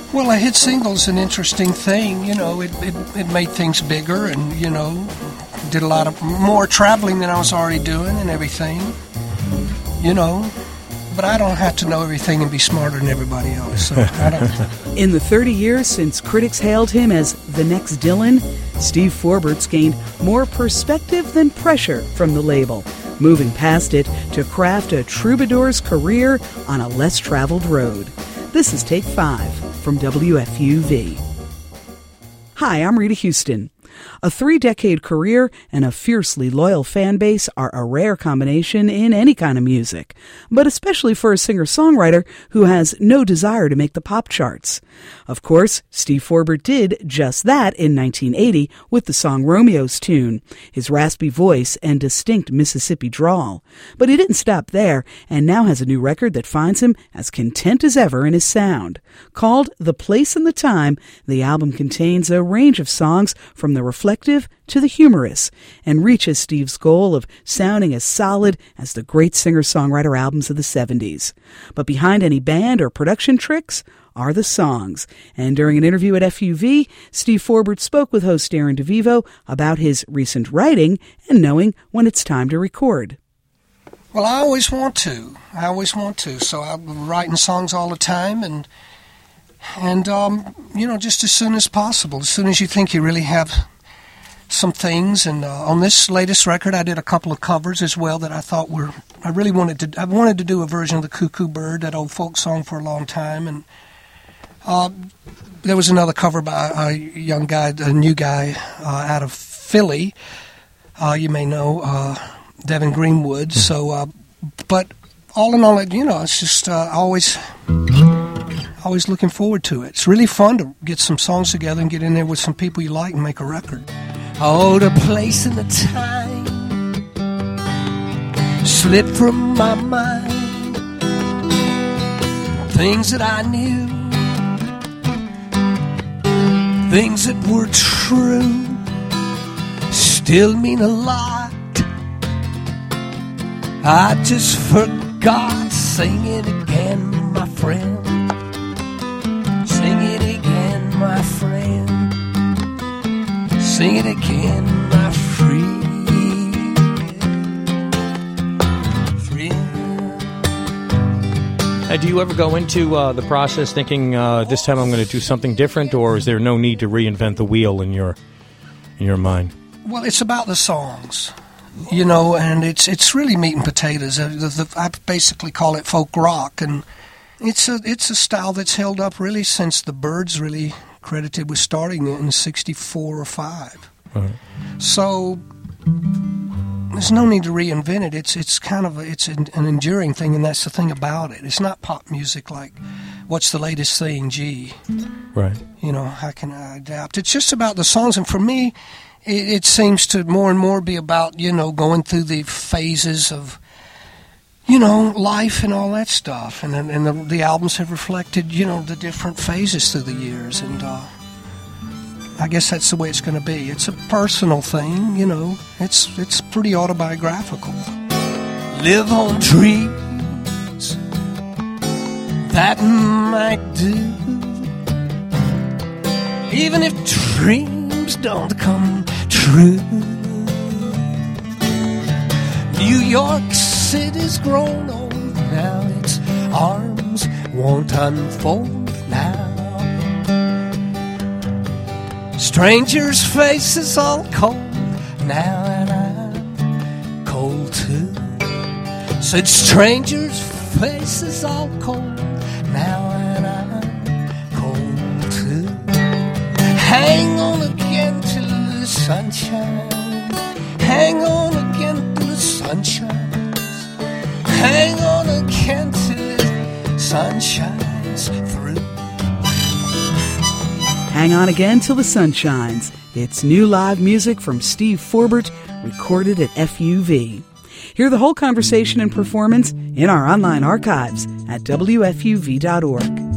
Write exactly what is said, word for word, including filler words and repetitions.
Well, a hit single's an interesting thing. You know, it, it, it made things bigger and, you know, did a lot of more traveling than I was already doing and everything. You know, but I don't have to know everything and be smarter than everybody else. So I don't. In the thirty years since critics hailed him as the next Dylan, Steve Forbert's gained more perspective than pressure from the label, moving past it to craft a troubadour's career on a less traveled road. This is Take Five from W F U V. Hi, I'm Rita Houston. A three-decade career and a fiercely loyal fan base are a rare combination in any kind of music, but especially for a singer-songwriter who has no desire to make the pop charts. Of course, Steve Forbert did just that in nineteen eighty with the song Romeo's Tune, his raspy voice and distinct Mississippi drawl. But he didn't stop there, and now has a new record that finds him as content as ever in his sound. Called The Place and the Time, the album contains a range of songs from the reflective to the humorous, and reaches Steve's goal of sounding as solid as the great singer-songwriter albums of the seventies. But behind any band or production tricks are the songs. And during an interview at F U V, Steve Forbert spoke with host Darren DeVivo about his recent writing and knowing when it's time to record. Well, I always want to. I always want to. So I'm writing songs all the time, and and um, you know, just as soon as possible, as soon as you think you really have some things. And uh, on this latest record, I did a couple of covers as well that I thought were. I really wanted to. I wanted to do a version of the Cuckoo Bird, that old folk song, for a long time, and uh, there was another cover by a young guy, a new guy uh, out of Philly. Uh, you may know uh, Devin Greenwood. So, uh, but all in all, you know, it's just uh, always. Always looking forward to it. It's really fun to get some songs together and get in there with some people you like and make a record. Oh, the place and the time slipped from my mind. Things that I knew, things that were true, still mean a lot. I just forgot. Sing it again, my friend. Sing it again, my friend. Sing it again, my friend. Friend. Uh, do you ever go into uh, the process thinking uh, this time I'm going to do something different, or is there no need to reinvent the wheel in your in your mind? Well, it's about the songs, you know, and it's it's really meat and potatoes. Uh, the, the, I basically call it folk rock, and It's a it's a style that's held up really since the Byrds really credited with starting it in sixty-four or five. Uh-huh. So there's no need to reinvent it. It's it's kind of a, it's an, an enduring thing, and that's the thing about it. It's not pop music like what's the latest thing, gee. Right. You know, how can I adapt? It's just about the songs, and for me, it, it seems to more and more be about, you know, going through the phases of, you know, life and all that stuff. And and the, the albums have reflected, you know, the different phases through the years. And uh, I guess that's the way it's going to be. It's a personal thing, you know. It's it's pretty autobiographical. Live on dreams that might do, even if dreams don't come true. New York City's grown old now, its arms won't unfold now. Strangers' faces all cold now, and I'm cold too. Said strangers' faces all cold now, and I'm cold too. Hang on again till the sunshine. Hang on again till the sunshine. Hang on again till the sun shines through. Hang on again till the sun shines. It's new live music from Steve Forbert, recorded at F U V. Hear the whole conversation and performance in our online archives at W F U V dot org.